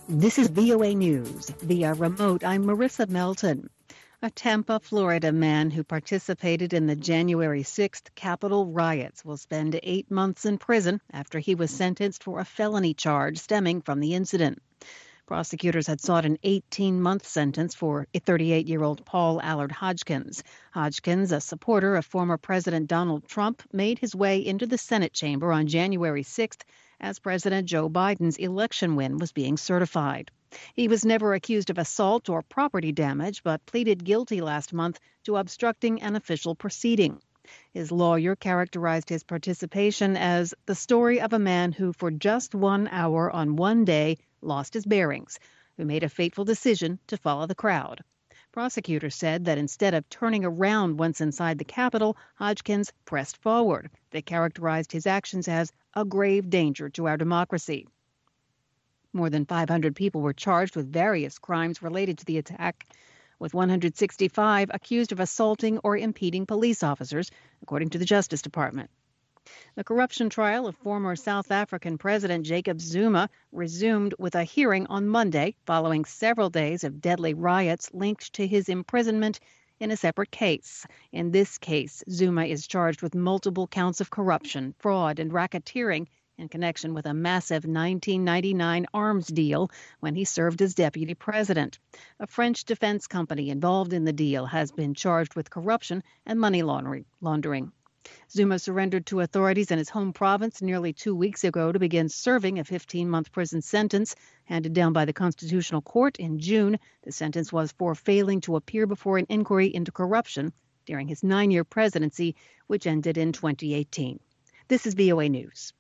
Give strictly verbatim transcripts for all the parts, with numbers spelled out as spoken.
This is V O A News. Via remote, I'm Marissa Melton. A Tampa, Florida man who participated in the January sixth Capitol riots will spend eight months in prison after he was sentenced for a felony charge stemming from the incident. Prosecutors had sought an eighteen-month sentence for thirty-eight-year-old Paul Allard Hodgkins. Hodgkins, a supporter of former President Donald Trump, made his way into the Senate chamber on January sixth as President Joe Biden's election win was being certified. He was never accused of assault or property damage, but pleaded guilty last month to obstructing an official proceeding. His lawyer characterized his participation as the story of a man who, for just one hour on one day, lost his bearings, who made a fateful decision to follow the crowd. Prosecutors said that instead of turning around once inside the Capitol, Hodgkins pressed forward. They characterized his actions as a grave danger to our democracy. More than five hundred people were charged with various crimes related to the attack, with one hundred sixty-five accused of assaulting or impeding police officers, according to the Justice Department. The corruption trial of former South African President Jacob Zuma resumed with a hearing on Monday following several days of deadly riots linked to his imprisonment in a separate case. In this case, Zuma is charged with multiple counts of corruption, fraud, and racketeering in connection with a massive nineteen ninety-nine arms deal when he served as deputy president. A French defense company involved in the deal has been charged with corruption and money laundering. Zuma surrendered to authorities in his home province nearly two weeks ago to begin serving a fifteen-month prison sentence handed down by the Constitutional Court in June. The sentence was for failing to appear before an inquiry into corruption during his nine-year presidency, which ended in twenty eighteen. This is V O A News.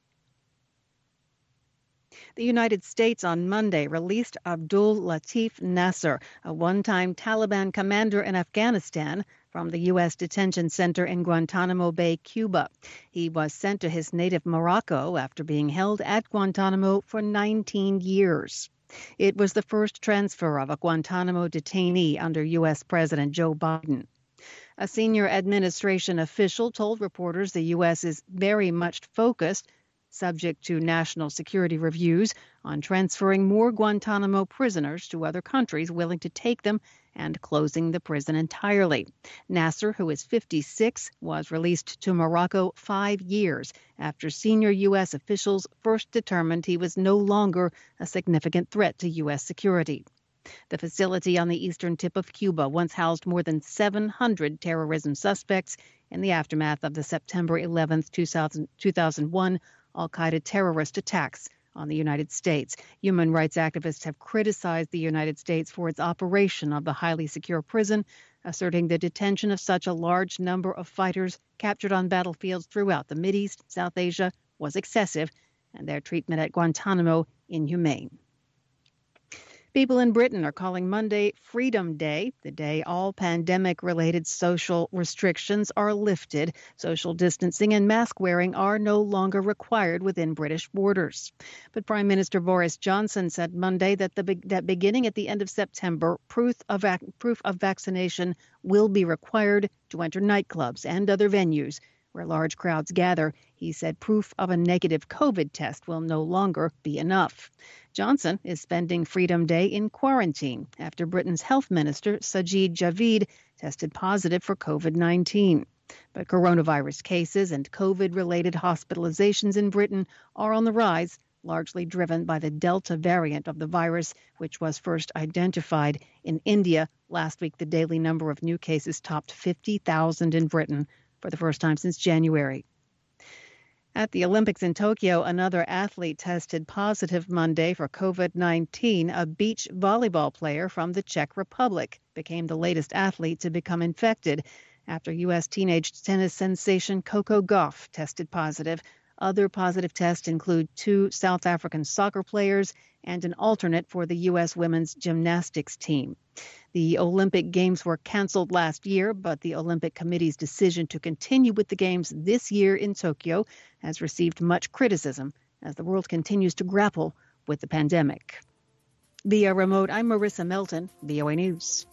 The United States on Monday released Abdul Latif Nasser, a one-time Taliban commander in Afghanistan, from the U S detention center in Guantanamo Bay, Cuba. He was sent to his native Morocco after being held at Guantanamo for nineteen years. It was the first transfer of a Guantanamo detainee under U S President Joe Biden. A senior administration official told reporters the U S is very much focused, subject to national security reviews, on transferring more Guantanamo prisoners to other countries willing to take them and closing the prison entirely. Nasser, who is fifty-six, was released to Morocco five years after senior U S officials first determined he was no longer a significant threat to U S security. The facility on the eastern tip of Cuba once housed more than seven hundred terrorism suspects in the aftermath of the September eleventh, two thousand one al-Qaeda terrorist attacks on the United States. Human rights activists have criticized the United States for its operation of the highly secure prison, asserting the detention of such a large number of fighters captured on battlefields throughout the Mideast, South Asia, was excessive, and their treatment at Guantanamo inhumane. People in Britain are calling Monday Freedom Day, the day all pandemic-related social restrictions are lifted. Social distancing and mask wearing are no longer required within British borders. But Prime Minister Boris Johnson said Monday that the that beginning at the end of September, proof of vac- proof of vaccination will be required to enter nightclubs and other venues where large crowds gather. He said proof of a negative COVID test will no longer be enough. Johnson is spending Freedom Day in quarantine after Britain's health minister, Sajid Javid, tested positive for COVID nineteen. But coronavirus cases and COVID-related hospitalizations in Britain are on the rise, largely driven by the Delta variant of the virus, which was first identified in India. Last week, the daily number of new cases topped fifty thousand in Britain for the first time since January. At the Olympics in Tokyo, another athlete tested positive Monday for COVID nineteen. A beach volleyball player from the Czech Republic became the latest athlete to become infected after U S teenage tennis sensation Coco Gauff tested positive. Other positive tests include two South African soccer players and an alternate for the U S women's gymnastics team. The Olympic Games were canceled last year, but the Olympic Committee's decision to continue with the Games this year in Tokyo has received much criticism as the world continues to grapple with the pandemic. Via remote, I'm Marissa Melton, V O A News.